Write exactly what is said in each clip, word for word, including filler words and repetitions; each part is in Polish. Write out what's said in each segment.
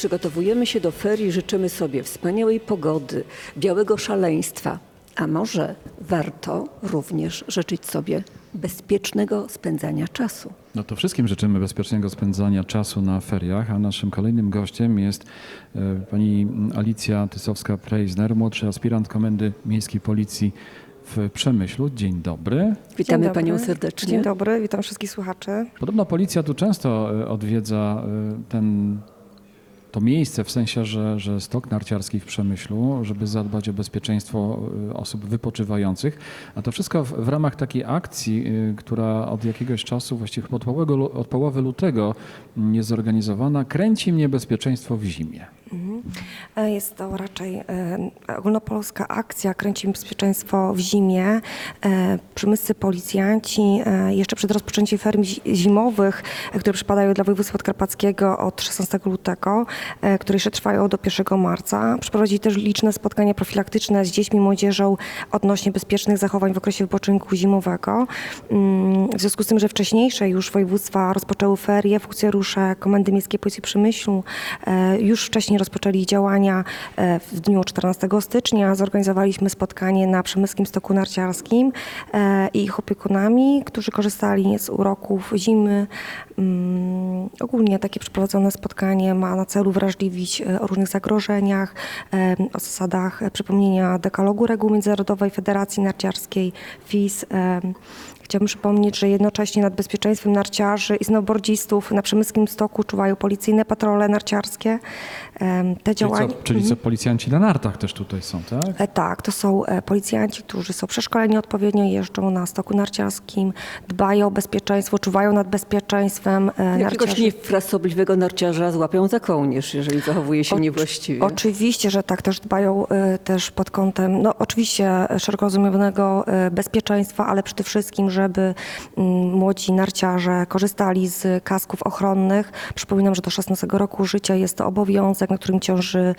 przygotowujemy się do ferii, życzymy sobie wspaniałej pogody, białego szaleństwa. A może warto również życzyć sobie bezpiecznego spędzania czasu? No to wszystkim życzymy bezpiecznego spędzania czasu na feriach, a naszym kolejnym gościem jest e, pani Alicja Tysowska-Preisner, młodszy aspirant Komendy Miejskiej Policji w Przemyślu. Dzień dobry. Witamy Dzień dobry. panią serdecznie. Dzień dobry, witam wszystkich słuchaczy. Podobno policja tu często e, odwiedza e, ten, to miejsce, w sensie, że, że stok narciarski w Przemyślu, żeby zadbać o bezpieczeństwo e, osób wypoczywających. A to wszystko w, w ramach takiej akcji, e, która od jakiegoś czasu, właściwie od połowy, lu- od połowy lutego m, jest zorganizowana. Kręci mnie bezpieczeństwo w zimie. E, Jest to raczej e, ogólnopolska akcja Kręcimy bezpieczeństwo w zimie. E, Przemyscy policjanci e, jeszcze przed rozpoczęciem ferii zi- zimowych, e, które przypadają dla województwa podkarpackiego od szesnastego lutego, e, które jeszcze trwają do pierwszego marca, przeprowadzili też liczne spotkania profilaktyczne z dziećmi i młodzieżą odnośnie bezpiecznych zachowań w okresie wypoczynku zimowego. Mm, W związku z tym, że wcześniejsze już województwa rozpoczęły ferie, funkcjonariusze Komendy Miejskiej Policji w Przemyślu e, już wcześniej rozpoczęli działania e, w dniu czternastego stycznia. Zorganizowaliśmy spotkanie na Przemyskim Stoku Narciarskim e, i ich opiekunami, którzy korzystali z uroków zimy. Mm, Ogólnie takie przeprowadzone spotkanie ma na celu wrażliwić e, o różnych zagrożeniach, e, o zasadach e, przypomnienia dekalogu reguł Międzynarodowej Federacji Narciarskiej F I S. e, Chciałabym przypomnieć, że jednocześnie nad bezpieczeństwem narciarzy i snowboardzistów na Przemyskim Stoku czuwają policyjne patrole narciarskie. Em, Te Czyli, działania... co, czyli co, policjanci na nartach też tutaj są, tak? E, Tak, to są e, policjanci, którzy są przeszkoleni odpowiednio, jeżdżą na stoku narciarskim, dbają o bezpieczeństwo, czuwają nad bezpieczeństwem e, Jakiegoś narciarzy. niefrasobliwego narciarza złapią za kołnierz, jeżeli zachowuje się Oczy- niewłaściwie. Oczywiście, że tak, też dbają e, też pod kątem, no oczywiście szeroko rozumianego e, bezpieczeństwa, ale przede wszystkim, żeby mm, młodzi narciarze korzystali z kasków ochronnych. Przypominam, że do szesnastego roku życia jest to obowiązek, na którym ciąży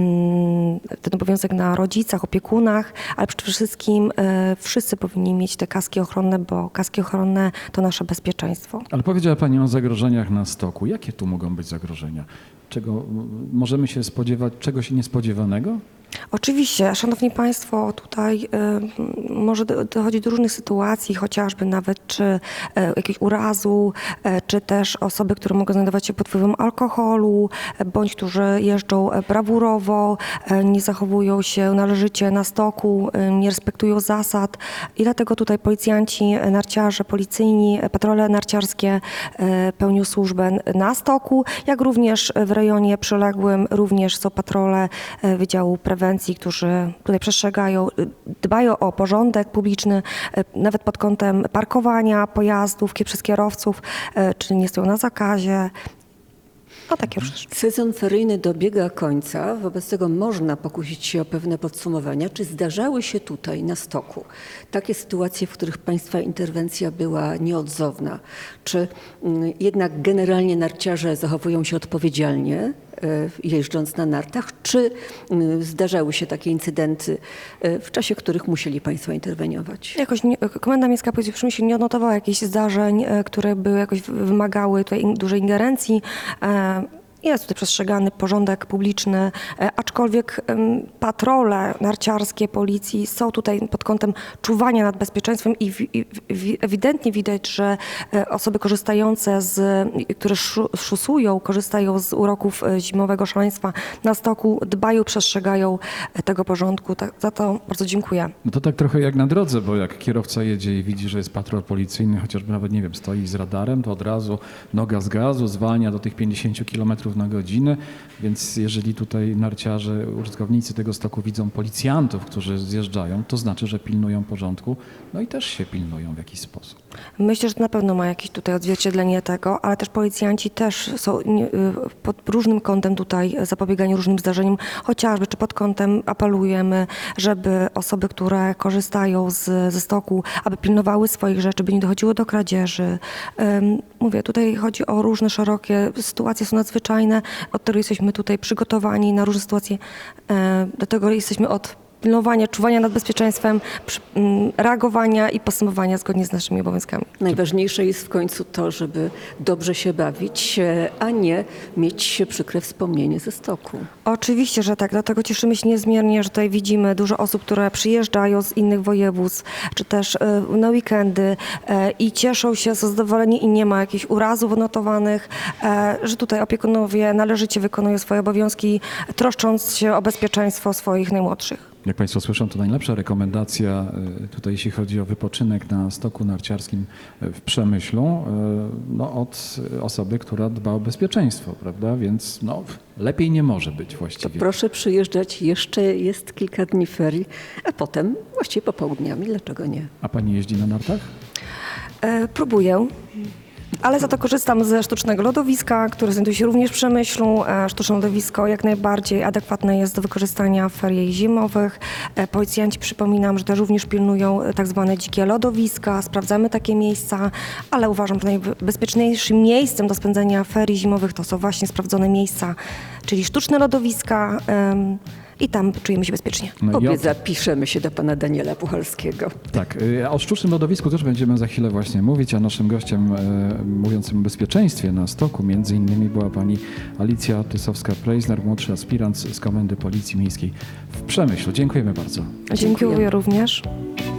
mm, ten obowiązek na rodzicach, opiekunach, ale przede wszystkim e, wszyscy powinni mieć te kaski ochronne, bo kaski ochronne to nasze bezpieczeństwo. Ale powiedziała pani o zagrożeniach na stoku. Jakie tu mogą być zagrożenia? Czego m, możemy się spodziewać, czegoś niespodziewanego? Oczywiście, szanowni państwo, tutaj y, może do- dochodzić do różnych sytuacji, chociażby nawet czy y, jakiegoś urazu, y, czy też osoby, które mogą znajdować się pod wpływem alkoholu, y, bądź którzy jeżdżą y, brawurowo, y, nie zachowują się należycie na stoku, y, nie respektują zasad i dlatego tutaj policjanci, y, narciarze, policyjni, y, patrole narciarskie y, pełnią służbę na stoku, jak również w rejonie przyległym również są patrole y, Wydziału Prewencji, którzy tutaj przestrzegają, y, dbają o porządek publiczny, y, nawet pod kątem parkowania pojazdów kie- przez kierowców, y, czy nie stoją na zakazie. No takie rzeczy. Sezon feryjny dobiega końca, wobec tego można pokusić się o pewne podsumowania. Czy zdarzały się tutaj na stoku takie sytuacje, w których państwa interwencja była nieodzowna? Czy mm, jednak generalnie narciarze zachowują się odpowiedzialnie, e, jeżdżąc na nartach? Czy mm, zdarzały się takie incydenty, e, w czasie których musieli państwo interweniować? Jakoś nie, Komenda Miejska Policji w Przemyślu nie odnotowała jakichś zdarzeń, e, które by jakoś wymagały tutaj in, dużej ingerencji. E, Jest tutaj przestrzegany porządek publiczny, e, aczkolwiek em, patrole narciarskie policji są tutaj pod kątem czuwania nad bezpieczeństwem i, wi- i wi- ewidentnie widać, że e, osoby korzystające z, które szu- szusują, korzystają z uroków e, zimowego szaleństwa na stoku, dbają, przestrzegają e, tego porządku. Tak, za to bardzo dziękuję. No to tak trochę jak na drodze, bo jak kierowca jedzie i widzi, że jest patrol policyjny, chociażby nawet, nie wiem, stoi z radarem, to od razu noga z gazu, zwalnia do tych pięćdziesięciu kilometrów na godzinę, więc jeżeli tutaj narciarze, użytkownicy tego stoku widzą policjantów, którzy zjeżdżają, to znaczy, że pilnują porządku, no i też się pilnują w jakiś sposób. Myślę, że to na pewno ma jakieś tutaj odzwierciedlenie tego, ale też policjanci też są nie- y, pod różnym kątem tutaj zapobieganiu różnym zdarzeniom, chociażby czy pod kątem apelujemy, żeby osoby, które korzystają z, ze stoku, aby pilnowały swoich rzeczy, by nie dochodziło do kradzieży. Ym, Mówię, tutaj chodzi o różne szerokie sytuacje, są nadzwyczajne, od których jesteśmy tutaj przygotowani na różne sytuacje. E, Do tego jesteśmy od pilnowania, czuwania nad bezpieczeństwem, przy- m, reagowania i postępowania zgodnie z naszymi obowiązkami. Najważniejsze jest w końcu to, żeby dobrze się bawić, e, a nie mieć przykre wspomnienie ze stoku. Oczywiście, że tak. Dlatego cieszymy się niezmiernie, że tutaj widzimy dużo osób, które przyjeżdżają z innych województw, czy też e, na weekendy e, i cieszą się, są zadowoleni i nie ma jakichś urazów odnotowanych, e, że tutaj opiekunowie należycie wykonują swoje obowiązki, troszcząc się o bezpieczeństwo swoich najmłodszych. Jak Państwo słyszą, to najlepsza rekomendacja y, tutaj, jeśli chodzi o wypoczynek na stoku narciarskim y, w Przemyślu, y, no, od osoby, która dba o bezpieczeństwo, prawda? Więc no, lepiej nie może być właściwie. Proszę przyjeżdżać, jeszcze jest kilka dni ferii, a potem właściwie popołudniami, dlaczego nie? A Pani jeździ na nartach? E, próbuję. Ale za to korzystam ze sztucznego lodowiska, które znajduje się również w Przemyślu. E, Sztuczne lodowisko jak najbardziej adekwatne jest do wykorzystania w ferii zimowych. E, Policjanci, przypominam, że też również pilnują e, tak zwane dzikie lodowiska. Sprawdzamy takie miejsca, ale uważam, że najbezpieczniejszym miejscem do spędzenia ferii zimowych to są właśnie sprawdzone miejsca, czyli sztuczne lodowiska em, i tam czujemy się bezpiecznie. No i Obie o- zapiszemy się do pana Daniela Puchalskiego. Tak, y, o sztucznym lodowisku też będziemy za chwilę właśnie mówić, a naszym gościem y, mówiącym o bezpieczeństwie na stoku między innymi była pani Alicja Tysowska-Preisner, młodszy aspirant z Komendy Policji Miejskiej w Przemyślu. Dziękujemy bardzo. Dziękuję również.